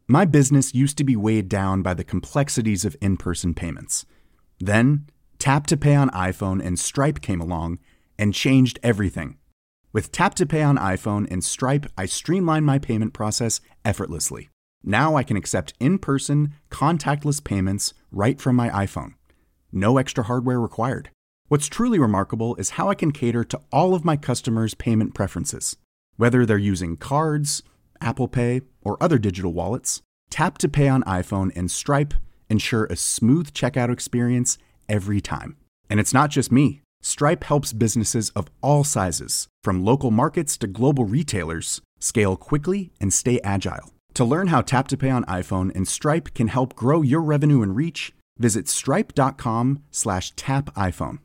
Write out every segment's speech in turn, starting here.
My business used to be weighed down by the complexities of in-person payments. Then, Tap to Pay on iPhone and Stripe came along and changed everything. With Tap to Pay on iPhone and Stripe, I streamlined my payment process effortlessly. Now I can accept in-person, contactless payments right from my iPhone. No extra hardware required. What's truly remarkable is how I can cater to all of my customers' payment preferences. Whether they're using cards, Apple Pay, or other digital wallets, Tap to Pay on iPhone and Stripe ensure a smooth checkout experience every time. And it's not just me. Stripe helps businesses of all sizes, from local markets to global retailers, scale quickly and stay agile. To learn how Tap to Pay on iPhone and Stripe can help grow your revenue and reach, visit stripe.com/tapiphone.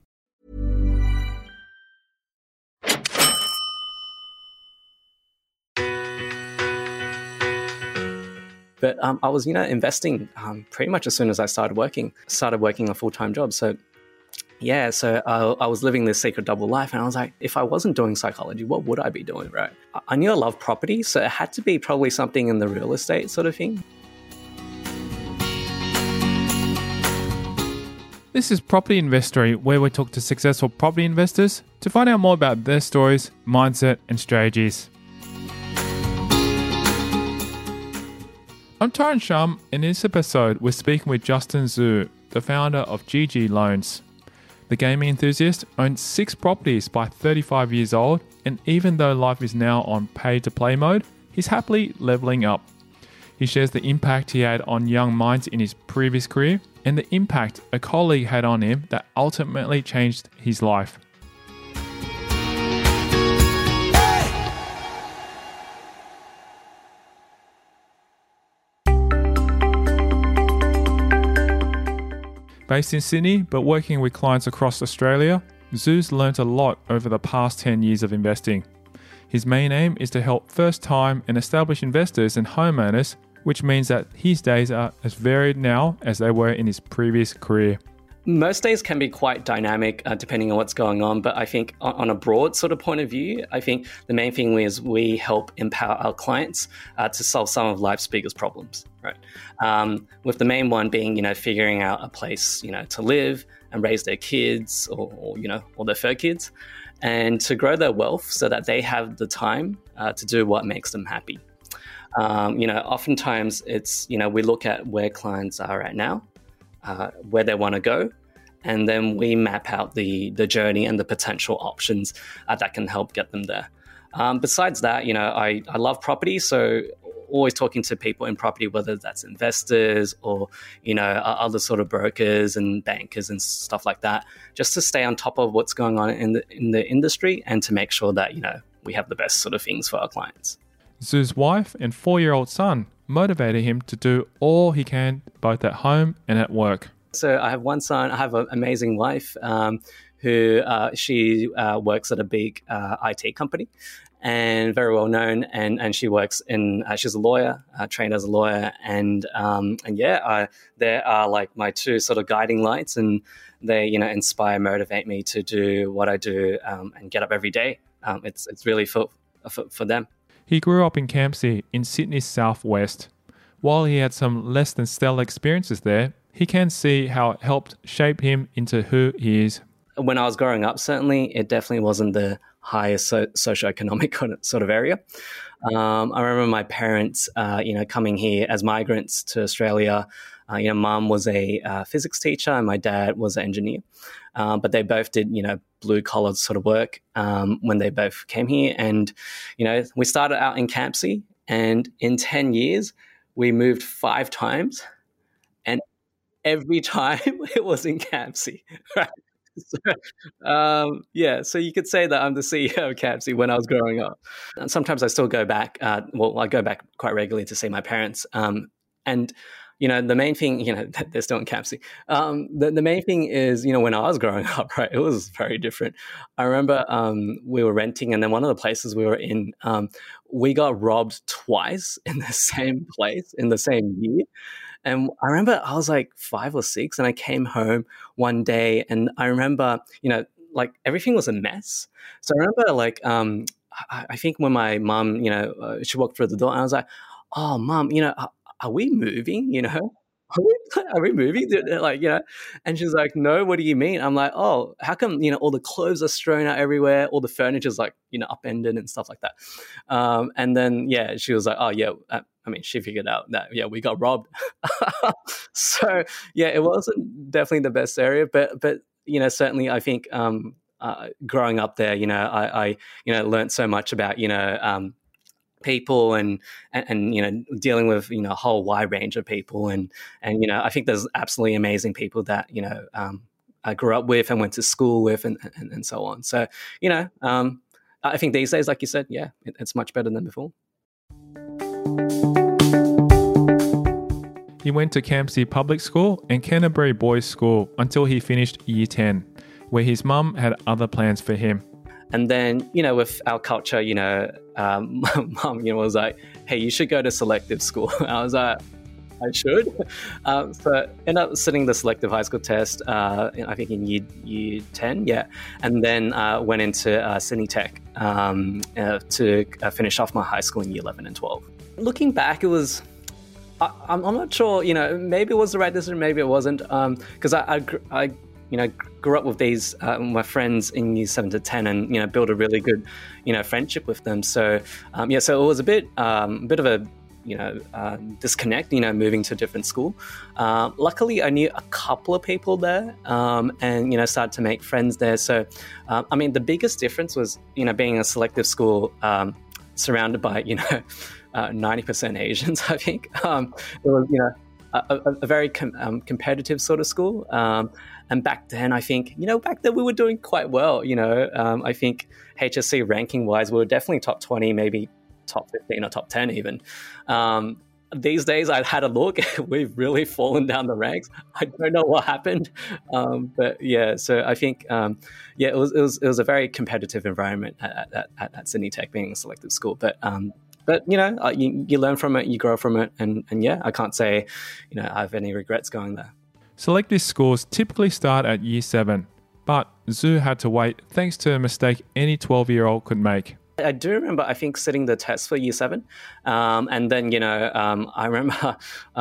But I was, investing pretty much as soon as I started working a full-time job. So I was living this secret double life, and I was like, if I wasn't doing psychology, what would I be doing, right? I knew I loved property, so it had to be probably something in the real estate sort of thing. This is Property Investory, where we talk to successful property investors to find out more about their stories, mindset, and strategies. I'm Tyron Shum. In this episode, we're speaking with Justin Zhu, the founder of GG Loans. The gaming enthusiast owns 6 properties by 35 years old, and even though life is now on pay-to-play mode, he's happily leveling up. He shares the impact he had on young minds in his previous career and the impact a colleague had on him that ultimately changed his life. Based in Sydney, but working with clients across Australia, Zhu's learnt a lot over the past 10 years of investing. His main aim is to help first-time and established investors and homeowners, which means that his days are as varied now as they were in his previous career. Most days can be quite dynamic depending on what's going on, but I think on a broad sort of point of view, I think the main thing is we help empower our clients to solve some of life's biggest problems, right? With the main one being, figuring out a place, to live and raise their kids or their fur kids, and to grow their wealth so that they have the time to do what makes them happy. Oftentimes it's, we look at where clients are right now, where they want to go, and then we map out the journey and the potential options that can help get them there. Besides that, I love property, so always talking to people in property, whether that's investors or, other sort of brokers and bankers and stuff like that, just to stay on top of what's going on in the industry and to make sure that, we have the best sort of things for our clients. Zhu's wife and 4-year-old son motivated him to do all he can, both at home and at work. So I have one son. I have an amazing wife who she works at a big IT company and very well known. And she works in, she's a lawyer, trained as a lawyer. And there are like my 2 sort of guiding lights, and they, inspire, motivate me to do what I do and get up every day. It's really for them. He grew up in Campsie in Sydney's southwest. While he had some less than stellar experiences there, he can see how it helped shape him into who he is. When I was growing up, certainly, it definitely wasn't the highest socioeconomic sort of area. I remember my parents, coming here as migrants to Australia. Mum was a physics teacher and my dad was an engineer. But they both did, blue-collar sort of work when they both came here. And, we started out in Campsie, and in 10 years, we moved 5 times. And every time it was in Campsie, right? So you could say that I'm the CEO of Campsie when I was growing up. And sometimes I still go back. I go back quite regularly to see my parents. And the main thing, they're still in Campsie. The main thing is, when I was growing up, right, it was very different. I remember we were renting, and then one of the places we were in, we got robbed twice in the same place in the same year. And I remember I was like 5 or 6, and I came home one day, and I remember, everything was a mess. So I remember, I think when my mum, she walked through the door, and I was like, "Oh, Mum, are we moving? Are we moving? Like, and she's like, no, what do you mean? I'm like, oh, how come, all the clothes are strewn out everywhere? All the furniture's like, upended and stuff like that. And then, yeah, she was like, oh, yeah, I mean, she figured out that, yeah, we got robbed. So, yeah, it wasn't definitely the best area, but certainly I think growing up there, I learned so much about, people and dealing with a whole wide range of people, and I think there's absolutely amazing people that I grew up with and went to school with, and so on. So I think these days, like you said, yeah, it's much better than before. He went to Campsie Public School and Canterbury Boys School until he finished Year 10, where his mum had other plans for him. And then, with our culture, mum, was like, hey, you should go to selective school. I was like, I should. So ended up sitting the selective high school test, I think in year 10, yeah. And then went into Sydney Tech to finish off my high school in year 11 and 12. Looking back, it was... I'm not sure, maybe it was the right decision, maybe it wasn't, because I grew up with these my friends in year 7 to 10, and built a really good friendship with them. So so it was a bit of a disconnect, moving to a different school. Luckily, I knew a couple of people there, and started to make friends there. So I mean, the biggest difference was being a selective school, surrounded by 90% Asians. I think it was a very competitive sort of school. And back then, I think, back then we were doing quite well. I think HSC ranking wise, we were definitely top 20, maybe top 15 or top 10 even. These days, I had a look. We've really fallen down the ranks. I don't know what happened, but yeah. So I think, it was a very competitive environment at Sydney Tech, being a selective school. But you learn from it, you grow from it, and yeah, I can't say I have any regrets going there. Selective schools typically start at year 7, but Zhu had to wait thanks to a mistake any 12-year-old could make. I do remember, I think, sitting the test for year 7, and then I remember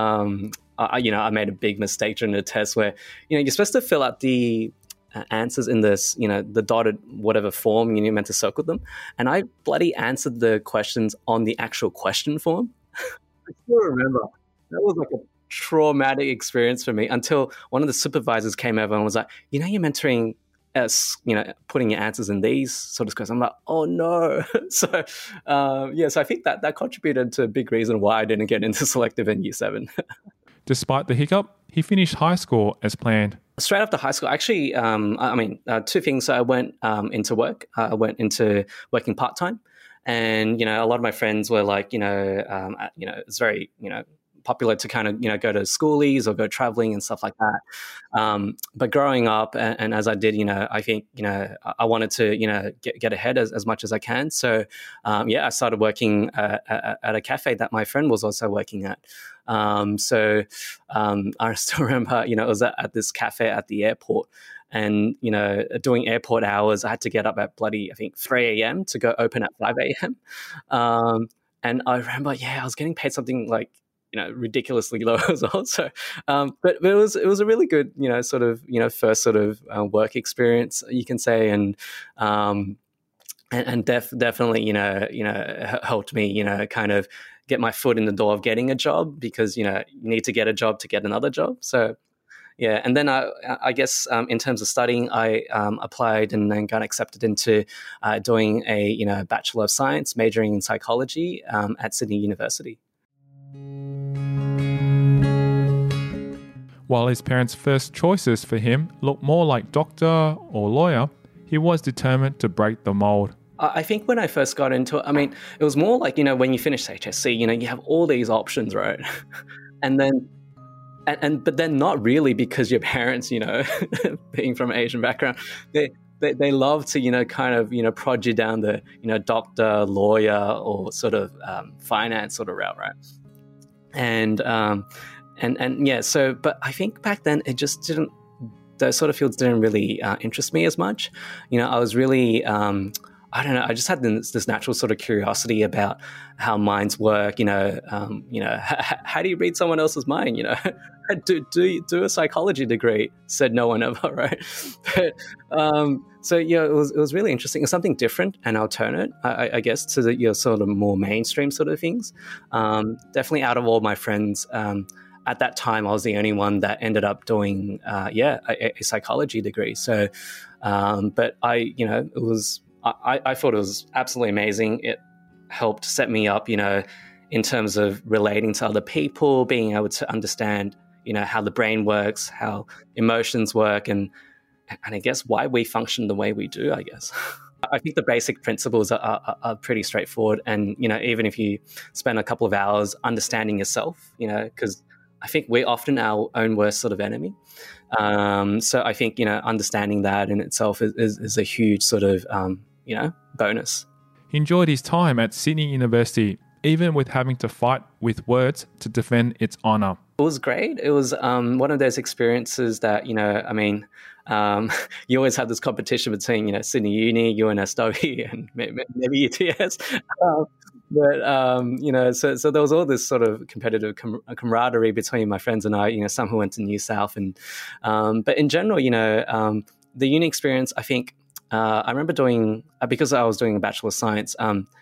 I made a big mistake during the test where you're supposed to fill out the answers in this, the dotted whatever form, you're meant to circle them, and I bloody answered the questions on the actual question form. I still remember that was like a traumatic experience for me, until one of the supervisors came over and was like, you're mentoring us, putting your answers in these sort of questions. I'm like, oh no. So so I think that contributed to a big reason why I didn't get into selective in year 7. Despite the hiccup, he finished high school as planned. Straight after high school, actually, two things. So I went into work. I went into working part-time, and a lot of my friends were like, it's very popular to kind of go to schoolies or go traveling and stuff like that. But growing up, and as I did, I think I wanted to get ahead as much as I can. So I started working at a cafe that my friend was also working at. So I still remember, it was at this cafe at the airport, and doing airport hours. I had to get up at bloody, I think, 3 a.m. to go open at 5 a.m. And I remember, I was getting paid something like ridiculously low as well. So, but it was a really good, sort of, first sort of work experience, you can say, and definitely, helped me, kind of get my foot in the door of getting a job, because you need to get a job to get another job. So, yeah, and then I guess in terms of studying, I applied and then got accepted into doing a Bachelor of Science, majoring in psychology at Sydney University. While his parents' first choices for him looked more like doctor or lawyer, he was determined to break the mold. I think when I first got into it, I mean, it was more like, when you finish HSC, you have all these options, right? And then, but then not really, because your parents, being from an Asian background, they love to, kind of, prod you down the, doctor, lawyer, or sort of finance sort of route, right? And yeah, so, but I think back then it just those sort of fields didn't really interest me as much. I was really I don't know. I just had this natural sort of curiosity about how minds work. How do you read someone else's mind? Do a psychology degree? Said no one ever, right? But so yeah, it was really interesting. It's something different and alternate, I guess, to your sort of more mainstream sort of things. Definitely, out of all my friends. At that time, I was the only one that ended up doing, a psychology degree. So, but I thought it was absolutely amazing. It helped set me up, in terms of relating to other people, being able to understand, how the brain works, how emotions work, and I guess why we function the way we do, I guess. I think the basic principles are pretty straightforward. And, even if you spend a couple of hours understanding yourself, because I think we're often our own worst sort of enemy. So I think, understanding that in itself is a huge sort of, bonus. He enjoyed his time at Sydney University, even with having to fight with words to defend its honour. It was great. It was one of those experiences that, you always have this competition between, Sydney Uni, UNSW, and maybe UTS. So there was all this sort of competitive camaraderie between my friends and I, some who went to New South. But in general, the uni experience, I think, I remember doing, because I was doing a Bachelor of Science,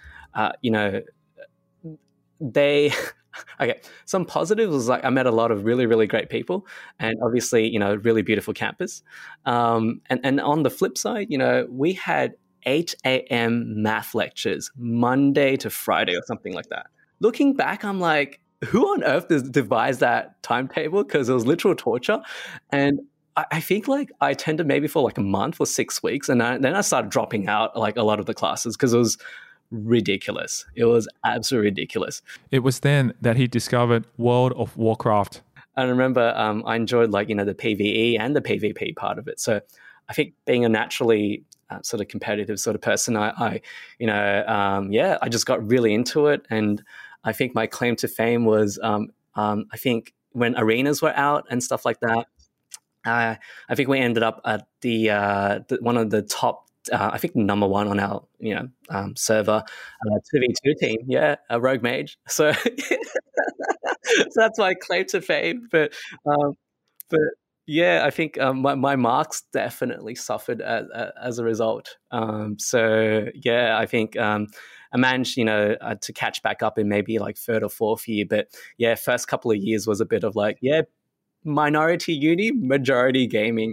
okay, some positives was like I met a lot of really, really great people and obviously, really beautiful campus. And on the flip side, we had 8 a.m. math lectures, Monday to Friday or something like that. Looking back, I'm like, who on earth devised that timetable? Because it was literal torture. And I think like I attended maybe for like a month or 6 weeks. And then I started dropping out like a lot of the classes because it was ridiculous. It was absolutely ridiculous. It was then that he discovered World of Warcraft. I remember I enjoyed like, the PvE and the PvP part of it. So I think being a naturally sort of competitive sort of person, I just got really into it. And I think my claim to fame was, I think when arenas were out and stuff like that, I think we ended up at the one of the top, I think number one on our, server, 2v2 team. Yeah, a rogue mage. So, so that's my claim to fame. But yeah, I think my marks definitely suffered as a result. So yeah, I think I managed, to catch back up in maybe like third or fourth year. But yeah, first couple of years was a bit of like, minority uni, majority gaming.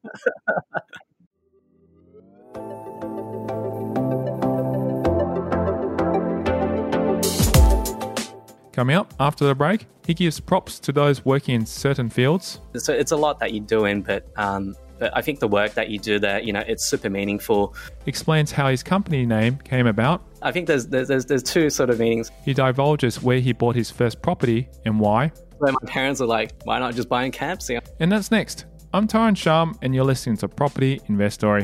Coming up after the break, he gives props to those working in certain fields. So it's a lot that you're doing, but I think the work that you do there, it's super meaningful. Explains how his company name came about. I think there's two sort of meanings. He divulges where he bought his first property and why. Where my parents are like, why not just buy in Campsie? And that's next. I'm Tyron Shum and you're listening to Property Investory.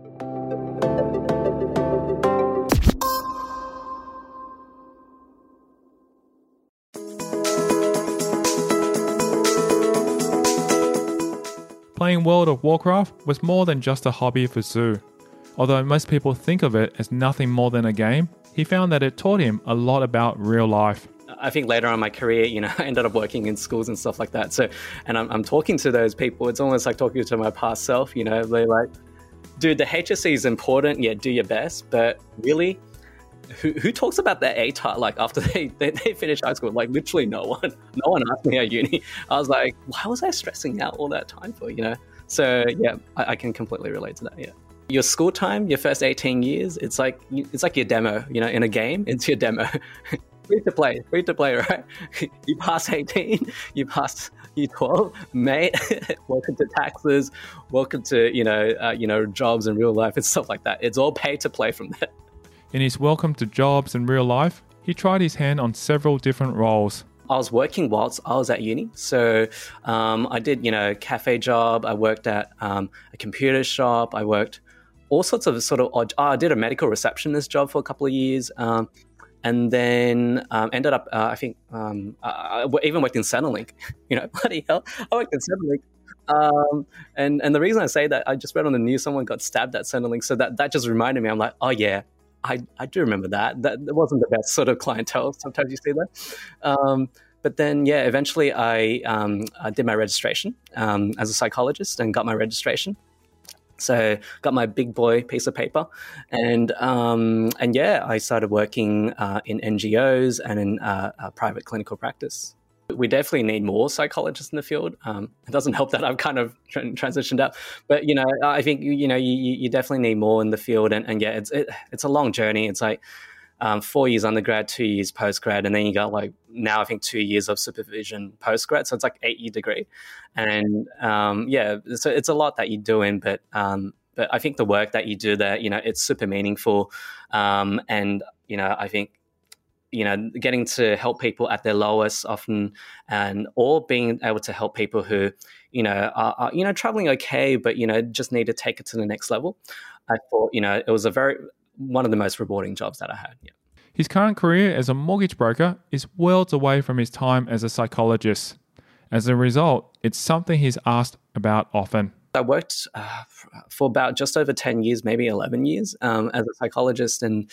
Playing World of Warcraft was more than just a hobby for Zhu. Although most people think of it as nothing more than a game, he found that it taught him a lot about real life. I think later on in my career, I ended up working in schools and stuff like that. So, and I'm talking to those people. It's almost like talking to my past self, They're like, dude, the HSC is important. Yeah, do your best. But really, who talks about their ATAR like after they finish high school? Like literally no one. No one asked me at uni. I was like, why was I stressing out all that time for, So yeah, I can completely relate to that, yeah. Your school time, your first 18 years, it's like your demo, in a game, it's your demo. Free to play, right? You pass 18, you pass U12, mate. Welcome to taxes, welcome to jobs in real life and stuff like that. It's all pay to play from there. In his welcome to jobs in real life, he tried his hand on several different roles. I was working whilst I was at uni. So I did, cafe job. I worked at a computer shop. I worked all sorts of sort of odd. I did a medical receptionist job for a couple of years. And then ended up, I think, I even worked in Centrelink. Bloody hell. I worked in Centrelink And the reason I say that, I just read on the news someone got stabbed at Centrelink, so that just reminded me. I'm like, oh yeah, I do remember that. That wasn't the best sort of clientele. Sometimes you see that. But then, yeah, eventually I did my registration as a psychologist and got my registration. So got my big boy piece of paper, and yeah, I started working in NGOs and in private clinical practice. We definitely need more psychologists in the field. It doesn't help that I've kind of transitioned out, but I think you definitely need more in the field, and yeah, it's a long journey. It's like 4 years undergrad, 2 years postgrad, and then you got like now I think 2 years of supervision postgrad, so it's like 8-year degree, and yeah, so it's a lot that you're doing, but I think the work that you do there, it's super meaningful, and I think getting to help people at their lowest often, or being able to help people who are traveling okay, but just need to take it to the next level. I thought it was one of the most rewarding jobs that I had. Yeah. His current career as a mortgage broker is worlds away from his time as a psychologist. As a result, it's something he's asked about often. I worked for about just over 10 years, maybe 11 years, as a psychologist, and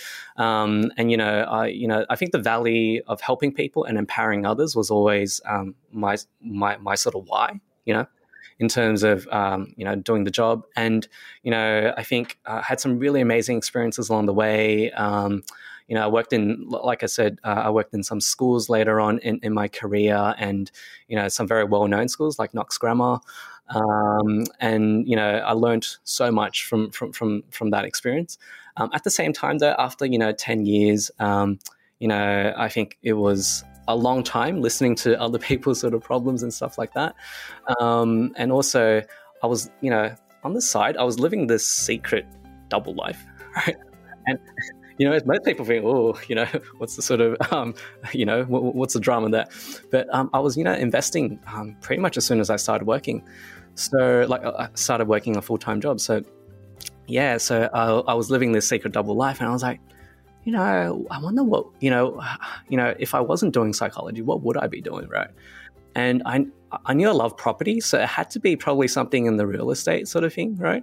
I think the value of helping people and empowering others was always my sort of why, in terms of doing the job, and I think I had some really amazing experiences along the way. I worked in, like I said, I worked in some schools later on in my career, and some very well-known schools like Knox Grammar. And I learned so much from that experience. At the same time, though, after 10 years, I think it was a long time listening to other people's sort of problems and stuff like that. And also, I was on the side, I was living this secret double life, right? And as most people think, what's the sort of, what's the drama there? But I was, investing pretty much as soon as I started working. So, I started working a full-time job. So, yeah, so I was living this secret double life, and I was like, I wonder what, if I wasn't doing psychology, what would I be doing, right? And I knew I loved property, so it had to be probably something in the real estate sort of thing, right?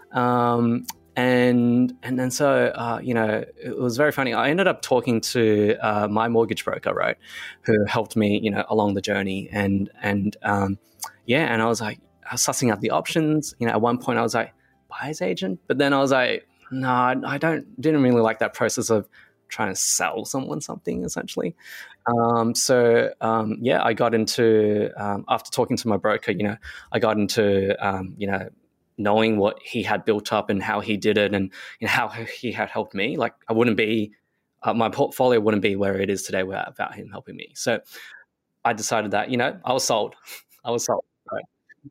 And then so, it was very funny. I ended up talking to my mortgage broker, right, who helped me, along the journey. And I was like, I was sussing out the options. At one point I was like, buyer's agent. But then I was like, no, I didn't really like that process of trying to sell someone something, essentially. I got into, after talking to my broker, I got into, knowing what he had built up and how he did it, and how he had helped me. Like, I wouldn't be, my portfolio wouldn't be where it is today without him helping me. So I decided that, I was sold. Right.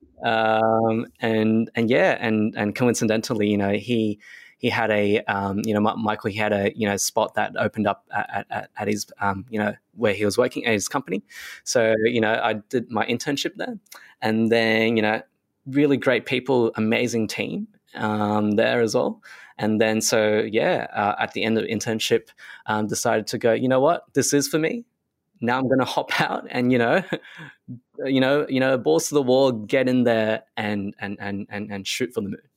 And coincidentally, he had a, Michael, he had a, spot that opened up at his, where he was working at his company. So, I did my internship there, and then, really great people, amazing team there as well. And then, at the end of the internship, decided to go, you know what, this is for me. Now I'm going to hop out and, balls to the wall, get in there and shoot for the moon.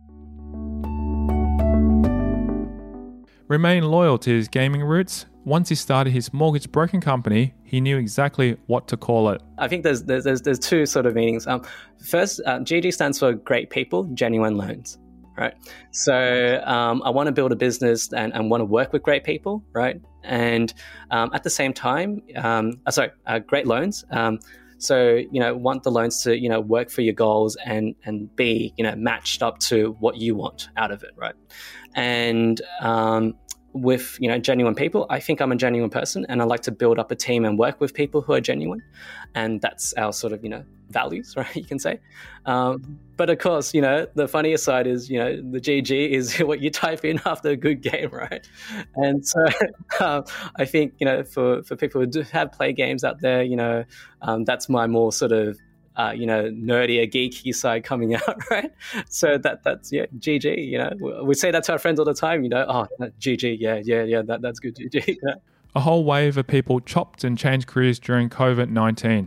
Remain loyal to his gaming roots. Once he started his mortgage broking company, he knew exactly what to call it. I think there's two sort of meanings. First, GG stands for Great People, Genuine Loans, right? So I want to build a business and want to work with great people, right? And at the same time, great loans. So, want the loans to, work for your goals and be, matched up to what you want out of it, right? And with, genuine people, I think I'm a genuine person, and I like to build up a team and work with people who are genuine. And that's our sort of, values, right, you can say. But of course, the funnier side is, the GG is what you type in after a good game, right? And so I think, for people who do have play games out there, that's my more sort of, nerdier, geeky side coming out, right? So that's GG. We say that to our friends all the time. GG, yeah, that's good, GG. Yeah. A whole wave of people chopped and changed careers during COVID-19.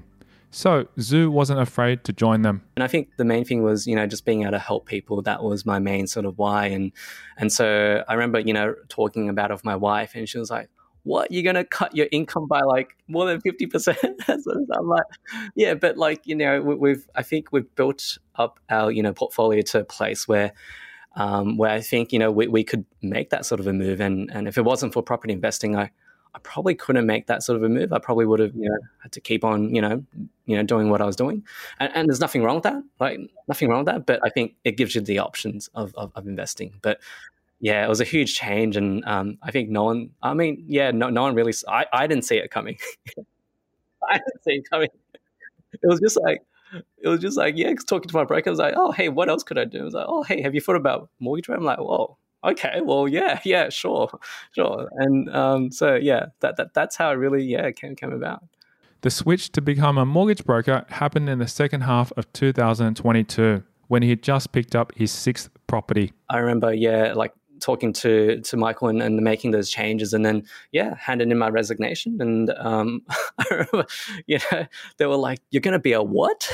So Zhu wasn't afraid to join them. And I think the main thing was, just being able to help people. That was my main sort of why. And so I remember, talking about it with my wife, and she was like, what, you're going to cut your income by like more than 50%? So I'm like, yeah, but like, I think we've built up our, portfolio to a place where I think, we could make that sort of a move. And if it wasn't for property investing, I probably couldn't make that sort of a move. I probably would have, had to keep on, doing what I was doing. And there's nothing wrong with that, like nothing wrong with that. But I think it gives you the options of investing. But yeah, it was a huge change. And I think no one really, I didn't see it coming. I didn't see it coming. It was just like, yeah, talking to my broker, I was like, oh, hey, what else could I do? I was like, oh, hey, have you thought about mortgage rate? I'm like, whoa, okay, well, yeah, sure. And so, yeah, that's how it really, came about. The switch to become a mortgage broker happened in the second half of 2022 when he had just picked up his 6th property. I remember, like talking to Michael and making those changes, and then handing in my resignation. And I remember, they were like, "You're going to be a what?"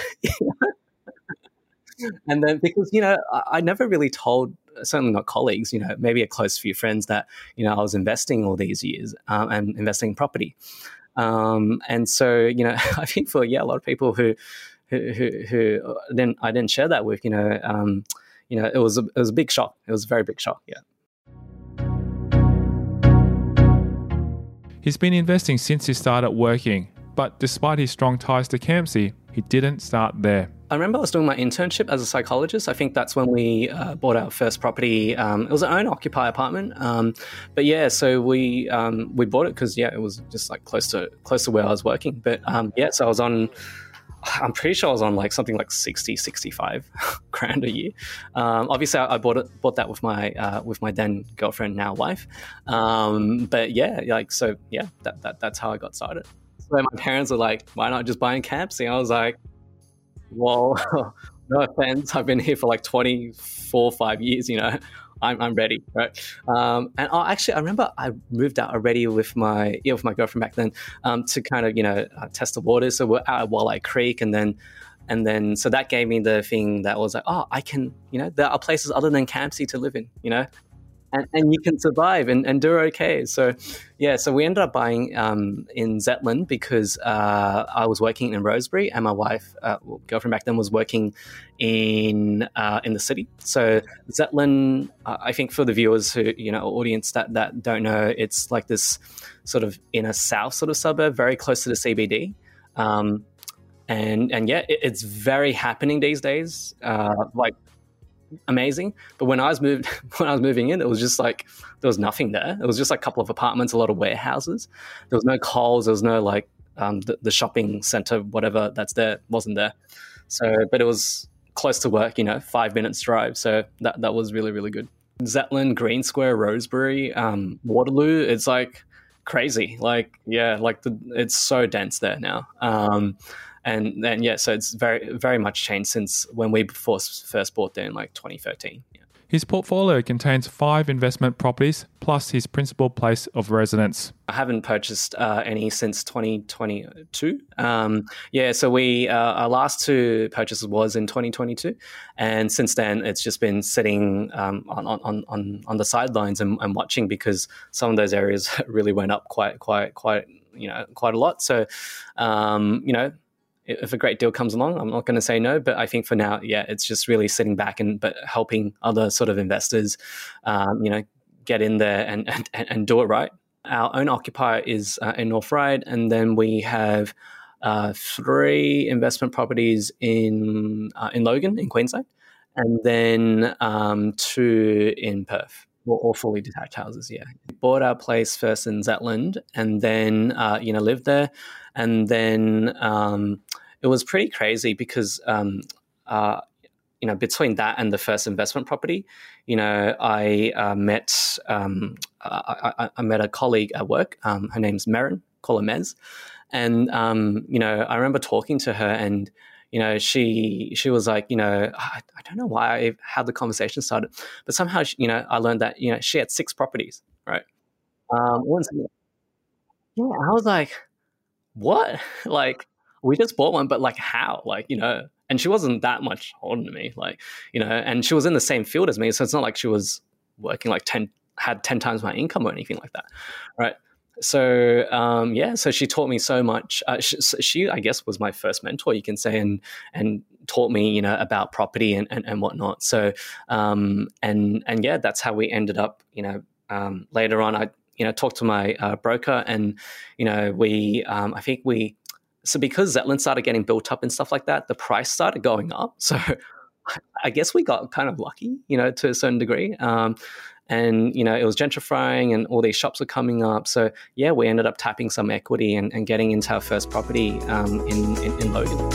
And then because I never really told, certainly not colleagues, maybe a close few friends that I was investing all these years and investing in property. And so I think for a lot of people who then I didn't share that with, it was a big shock. It was a very big shock. Yeah. He's been investing since he started working, but despite his strong ties to Campsie, he didn't start there. I remember I was doing my internship as a psychologist. I think that's when we bought our first property. It was an owner-occupied apartment. But so we bought it because it was just like close to where I was working. But so I was on, I'm pretty sure I was on like something like 65 grand a year. Obviously I bought that with my then girlfriend, now wife. But that's how I got started. So my parents were like, why not just buy in Campsie? I was like, well, no offense, I've been here for like 5 years, I'm ready, right? And I remember I moved out already with my girlfriend back then to kind of, test the waters. So we're out at Walleye Creek, and then so that gave me the thing that was like, oh, I can, there are places other than Campsie to live in, and you can survive and do okay. So we ended up buying in Zetland because I was working in Rosebery, and my wife, girlfriend back then, was working in the city. So Zetland, I think for the viewers who, audience that don't know, it's like this sort of inner south sort of suburb, very close to the CBD. It's very happening these days. Like, amazing. But when I was moving in, it was just like there was nothing there. It was just like a couple of apartments, a lot of warehouses. There was no Coles. There was no like the shopping center, whatever that's there, wasn't there. So, but it was close to work, 5 minutes drive. So that was really, really good. Zetland, Green Square, Rosebery, Waterloo. It's like crazy. Like it's so dense there now. And then, so it's very, very much changed since when we first bought there in like 2013. Yeah. His portfolio contains 5 investment properties plus his principal place of residence. I haven't purchased any since 2022. So we our last 2 purchases was in 2022, and since then it's just been sitting on the sidelines and watching, because some of those areas really went up quite a lot. So if a great deal comes along, I'm not going to say no, but I think for now, it's just really sitting back but helping other sort of investors, get in there and do it right. Our own occupier is in North Ryde, and then we have 3 investment properties in Logan, in Queensland, and then 2 in Perth. All fully detached houses, yeah. Bought our place first in Zetland, and then lived there, and then it was pretty crazy because between that and the first investment property, I met a colleague at work. Her name's Merrin, call her Mez, and I remember talking to her, and she was like, I don't know how the conversation started, but somehow, I learned that, she had 6 properties, right? I was like, what? Like, we just bought one, but like how? Like, and she wasn't that much older than me, like, and she was in the same field as me. So it's not like she was working like had 10 times my income or anything like that. Right. So, so she taught me so much. She, I guess, was my first mentor, you can say, and taught me, about property and whatnot. So, that's how we ended up, later on, I, talked to my broker and, I think so because Zetland started getting built up and stuff like that, the price started going up. So I guess we got kind of lucky, to a certain degree. And, it was gentrifying and all these shops were coming up. So, yeah, we ended up tapping some equity and getting into our first property in Logan.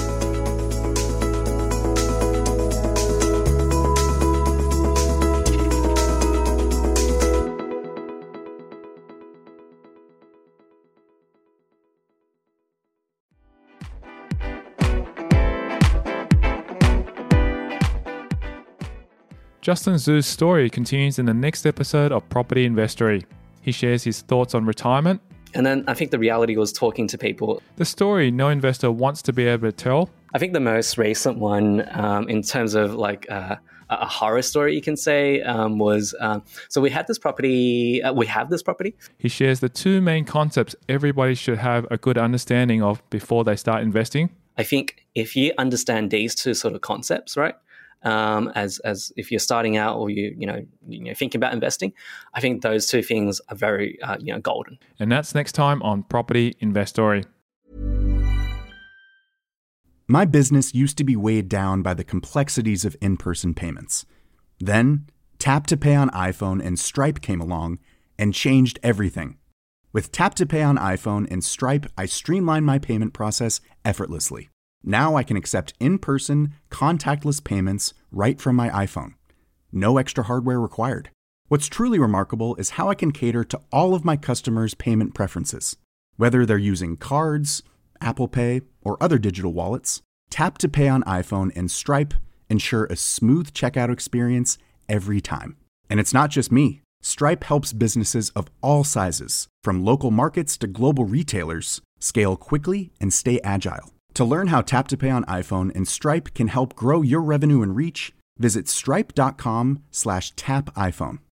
Justin Zhu's story continues in the next episode of Property Investory. He shares his thoughts on retirement. And then I think the reality was talking to people. The story no investor wants to be able to tell. I think the most recent one in terms of like a horror story, you can say, was so we have this property. He shares the two main concepts everybody should have a good understanding of before they start investing. I think if you understand these two sort of concepts, right, as if you're starting out or you thinking about investing, I think those two things are very golden. And that's next time on Property Investory. My business used to be weighed down by the complexities of in-person payments. Then, Tap to Pay on iPhone and Stripe came along and changed everything. With Tap to Pay on iPhone and Stripe, I streamlined my payment process effortlessly. Now I can accept in-person, contactless payments right from my iPhone. No extra hardware required. What's truly remarkable is how I can cater to all of my customers' payment preferences. Whether they're using cards, Apple Pay, or other digital wallets, Tap to Pay on iPhone and Stripe ensure a smooth checkout experience every time. And it's not just me. Stripe helps businesses of all sizes, from local markets to global retailers, scale quickly and stay agile. To learn how Tap to Pay on iPhone and Stripe can help grow your revenue and reach, visit stripe.com/tapiphone.